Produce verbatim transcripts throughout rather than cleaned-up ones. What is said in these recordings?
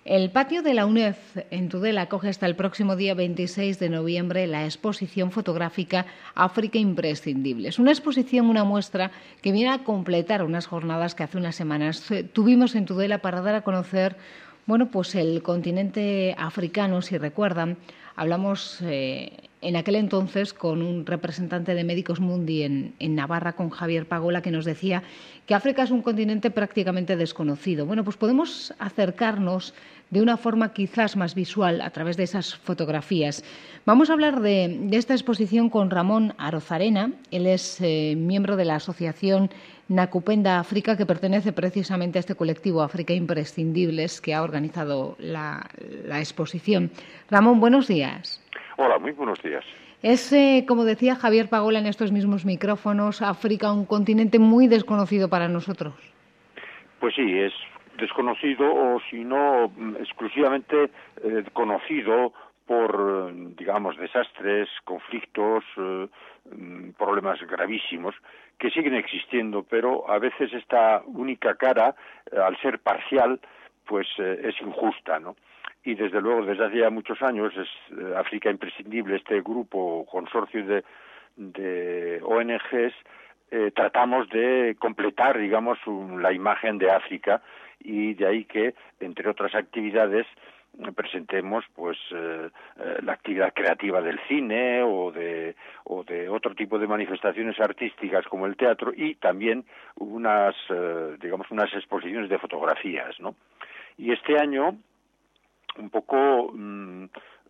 El patio de la UNED en Tudela acoge hasta el próximo día veintiséis de noviembre la exposición fotográfica África Imprescindible. Es una exposición, una muestra que viene a completar unas jornadas que hace unas semanas tuvimos en Tudela para dar a conocer, bueno, pues el continente africano. Si recuerdan, hablamos eh, en aquel entonces con un representante de Médicos Mundi en, en Navarra, con Javier Pagola, que nos decía que África es un continente prácticamente desconocido. Bueno, pues podemos acercarnos de una forma quizás más visual a través de esas fotografías. Vamos a hablar de, de esta exposición con Ramón Arozarena. Él es eh, miembro de la asociación Nakupenda África, que pertenece precisamente a este colectivo África Imprescindibles, que ha organizado la, la exposición. Ramón, buenos días. Hola, muy buenos días. Es, eh, como decía Javier Pagola en estos mismos micrófonos, África un continente muy desconocido para nosotros. Pues sí, es desconocido o si no exclusivamente eh, conocido por, digamos, desastres, conflictos, eh, problemas gravísimos que siguen existiendo, pero a veces esta única cara, eh, al ser parcial, pues eh, es injusta, ¿no? Y desde luego, desde hace ya muchos años, es eh, África Imprescindible, este grupo, consorcio de, de O N Ges, eh, tratamos de completar, digamos, un, la imagen de África, y de ahí que, entre otras actividades, presentemos pues eh, eh, la actividad creativa del cine o de o de otro tipo de manifestaciones artísticas como el teatro, y también unas eh, digamos unas exposiciones de fotografías, ¿no? Y este año un poco mmm,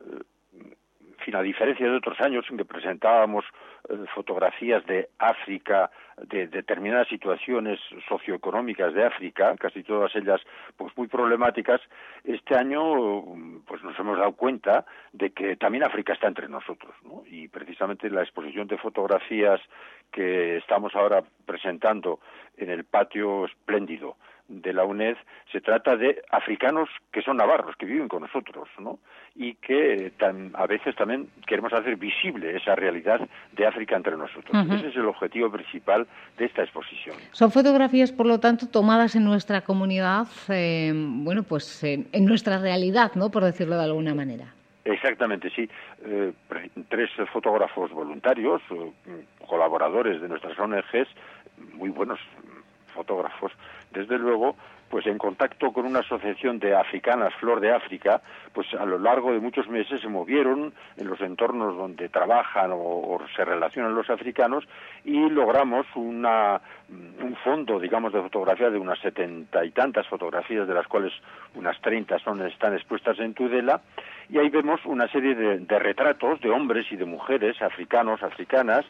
a diferencia de otros años en que presentábamos eh, fotografías de África, de, de determinadas situaciones socioeconómicas de África, casi todas ellas pues muy problemáticas, este año pues nos hemos dado cuenta de que también África está entre nosotros, ¿no? Y precisamente la exposición de fotografías que estamos ahora presentando en el patio espléndido de la UNED, se trata de africanos que son navarros, que viven con nosotros, ¿no? Y que tan, a veces también queremos hacer visible esa realidad de África entre nosotros. Uh-huh. Ese es el objetivo principal de esta exposición. Son fotografías, por lo tanto, tomadas en nuestra comunidad, eh, bueno, pues eh, en nuestra realidad, ¿no?, por decirlo de alguna manera. Exactamente, sí. Eh, tres fotógrafos voluntarios, eh, colaboradores de nuestras O N Ges, muy buenos fotógrafos, desde luego, pues en contacto con una asociación de africanas, Flor de África, pues a lo largo de muchos meses se movieron en los entornos donde trabajan o, o se relacionan los africanos, y logramos una, un fondo, digamos, de fotografía de unas setenta y tantas fotografías, de las cuales unas treinta son, están expuestas en Tudela, y ahí vemos una serie de, de retratos de hombres y de mujeres africanos, africanas,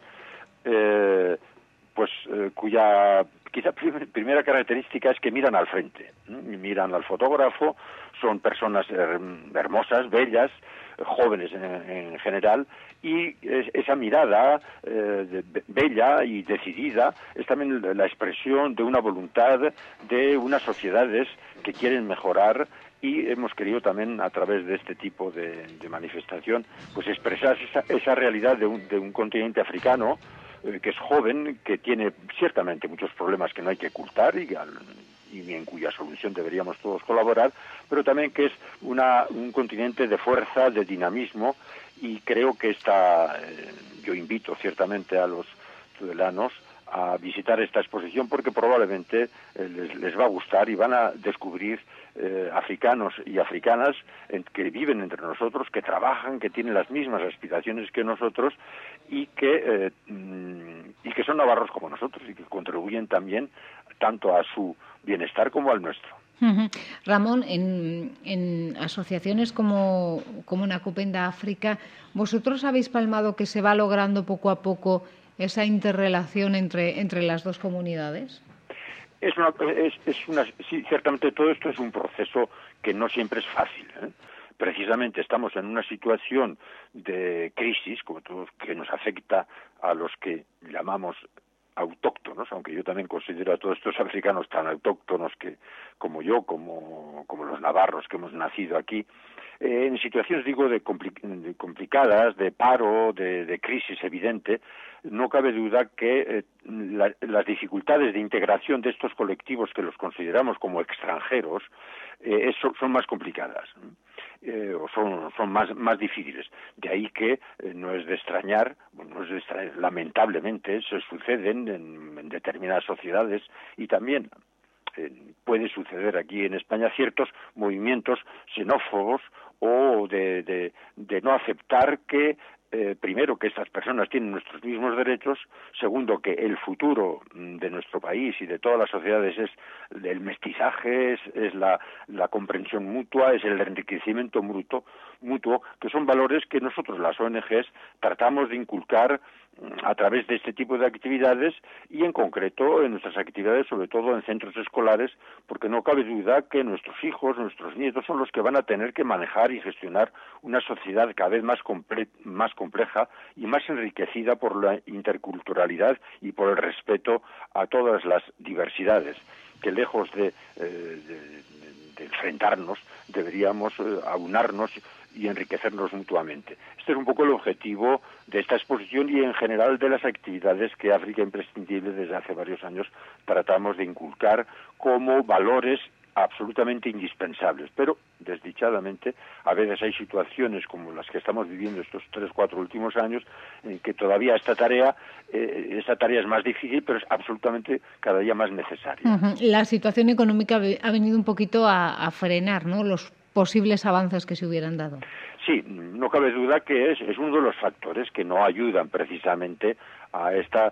eh, pues eh, cuya quizá primera característica es que miran al frente, ¿no? Miran al fotógrafo, son personas her hermosas, bellas, jóvenes en, en general, y es, esa mirada eh, de, bella y decidida es también la expresión de una voluntad de unas sociedades que quieren mejorar, y hemos querido también, a través de este tipo de, de manifestación, pues expresar esa, esa realidad de un, de un continente africano que es joven, que tiene ciertamente muchos problemas que no hay que ocultar y, y en cuya solución deberíamos todos colaborar, pero también que es una, un continente de fuerza, de dinamismo, y creo que esta, eh, yo invito ciertamente a los tudelanos a visitar esta exposición, porque probablemente eh, les, les va a gustar y van a descubrir eh, africanos y africanas en, que viven entre nosotros, que trabajan, que tienen las mismas aspiraciones que nosotros, y que eh, y que son navarros como nosotros, y que contribuyen también tanto a su bienestar como al nuestro. Uh-huh. Ramón, en, en asociaciones como, como Nakupenda África, ¿vosotros habéis palmado que se va logrando poco a poco esa interrelación entre, entre las dos comunidades? Es una, es, es una, sí, ciertamente todo esto es un proceso que no siempre es fácil, ¿eh? Precisamente estamos en una situación de crisis, como todos, que nos afecta a los que llamamos autóctonos, aunque yo también considero a todos estos africanos tan autóctonos que como yo, como, como los navarros que hemos nacido aquí, eh, en situaciones, digo, de, compli de complicadas, de paro, de, de crisis evidente. No cabe duda que eh, la, las dificultades de integración de estos colectivos que los consideramos como extranjeros eh, son, son más complicadas. Eh, o son, son más, más difíciles. De ahí que eh, no es de extrañar, bueno, no es de extrañar, lamentablemente se suceden en, en determinadas sociedades y también eh, puede suceder aquí en España ciertos movimientos xenófobos o de, de, de no aceptar que Eh, primero, que estas personas tienen nuestros mismos derechos. Segundo, que el futuro de nuestro país y de todas las sociedades es el mestizaje, es, es la, la comprensión mutua, es el enriquecimiento mutuo, mutuo, que son valores que nosotros, las O N Ges, tratamos de inculcar a través de este tipo de actividades y en concreto en nuestras actividades, sobre todo en centros escolares, porque no cabe duda que nuestros hijos, nuestros nietos son los que van a tener que manejar y gestionar una sociedad cada vez más, comple más compleja y más enriquecida por la interculturalidad y por el respeto a todas las diversidades, que lejos de, eh, de, de enfrentarnos, deberíamos eh, aunarnos y enriquecernos mutuamente. Este es un poco el objetivo de esta exposición y en general de las actividades que África Imprescindible desde hace varios años tratamos de inculcar como valores absolutamente indispensables. Pero, desdichadamente, a veces hay situaciones como las que estamos viviendo estos tres, cuatro últimos años en que todavía esta tarea, eh, esta tarea es más difícil, pero es absolutamente cada día más necesaria. Uh-huh. La situación económica ha venido un poquito a, a frenar, ¿no?, los posibles avances que se hubieran dado. Sí, no cabe duda que es, es uno de los factores que no ayudan precisamente a esta,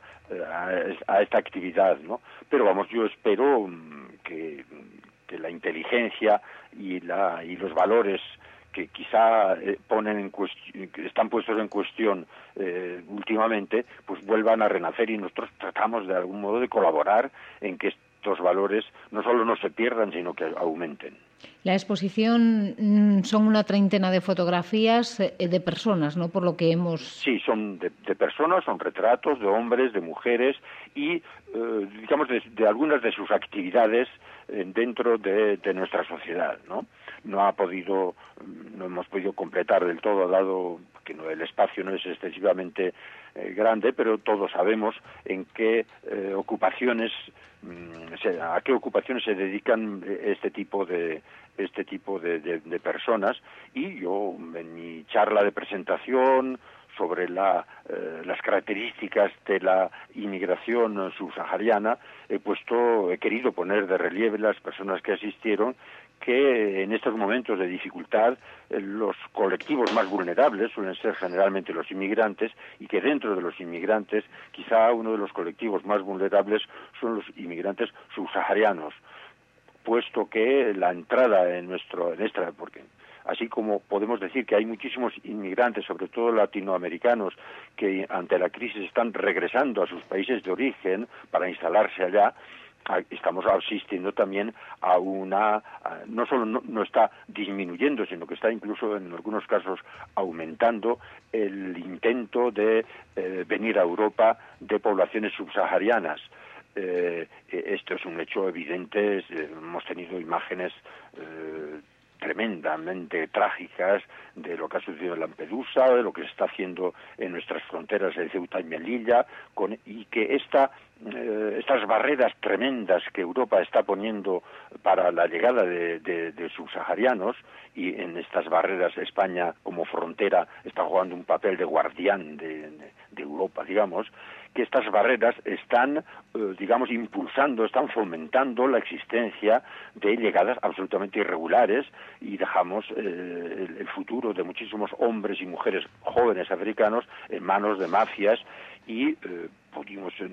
a esta actividad, ¿no? Pero vamos, yo espero que, que la inteligencia y, la, y los valores que quizá eh, ponen en cuestión, que están puestos en cuestión eh, últimamente, pues vuelvan a renacer y nosotros tratamos de algún modo de colaborar en que estos valores no solo no se pierdan, sino que aumenten. La exposición mmm, son una treintena de fotografías eh, de personas, ¿no?, por lo que hemos... Sí, son de, de personas, son retratos de hombres, de mujeres y, eh, digamos, de, de algunas de sus actividades eh, dentro de, de nuestra sociedad, ¿no? No ha podido, no hemos podido completar del todo, dado que no, el espacio no es excesivamente eh, grande, pero todos sabemos en qué eh, ocupaciones, mmm, se, a qué ocupaciones se dedican este tipo de este tipo de, de, de personas, y yo en mi charla de presentación sobre la, eh, las características de la inmigración subsahariana he puesto, he querido poner de relieve las personas que asistieron que en estos momentos de dificultad eh, los colectivos más vulnerables suelen ser generalmente los inmigrantes, y que dentro de los inmigrantes quizá uno de los colectivos más vulnerables son los inmigrantes subsaharianos, puesto que la entrada en nuestro en esta porque así como podemos decir que hay muchísimos inmigrantes, sobre todo latinoamericanos, que ante la crisis están regresando a sus países de origen para instalarse allá, estamos asistiendo también a una, a, no solo no, no está disminuyendo, sino que está incluso en algunos casos aumentando el intento de eh, venir a Europa de poblaciones subsaharianas. Eh, esto es un hecho evidente, eh, hemos tenido imágenes eh, tremendamente trágicas de lo que ha sucedido en Lampedusa, de lo que se está haciendo en nuestras fronteras de Ceuta y Melilla, con, y que esta, eh, estas barreras tremendas que Europa está poniendo para la llegada de, de, de subsaharianos, y en estas barreras España como frontera está jugando un papel de guardián de, de, de Europa, digamos, que estas barreras están, eh, digamos, impulsando, están fomentando la existencia de llegadas absolutamente irregulares, y dejamos eh, el, el futuro de muchísimos hombres y mujeres jóvenes africanos en manos de mafias. Y eh, pudimos eh,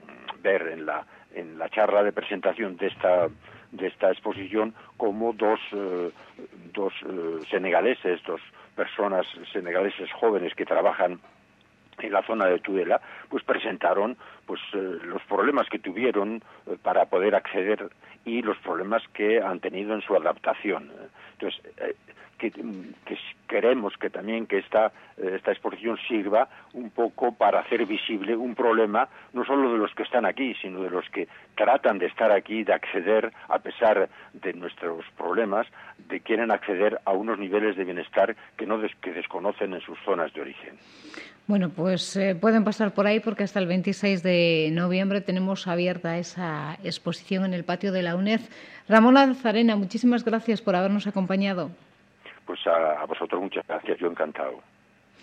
ver en la en la charla de presentación de esta de esta exposición como dos eh, dos eh, senegaleses, dos personas senegaleses jóvenes que trabajan en la zona de Tudela, pues presentaron pues eh, los problemas que tuvieron eh, para poder acceder y los problemas que han tenido en su adaptación. Entonces, eh, que, que queremos que también que esta, eh, esta exposición sirva un poco para hacer visible un problema no solo de los que están aquí, sino de los que tratan de estar aquí, de acceder, a pesar de nuestros problemas, de quieren acceder a unos niveles de bienestar que no des, que desconocen en sus zonas de origen. Bueno, pues eh, pueden pasar por ahí porque hasta el veintiséis de noviembre tenemos abierta esa exposición en el patio de la UNED. Ramón Alzarena, muchísimas gracias por habernos acompañado. Pues a, a vosotros muchas gracias, yo encantado.